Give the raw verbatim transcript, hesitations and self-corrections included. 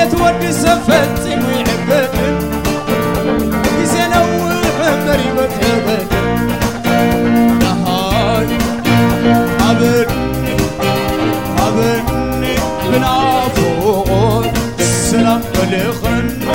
يتودي سفتي ويعبد يزين أول حمري بتهبد نهار عبدني عبدني بنعفو سلام بلغن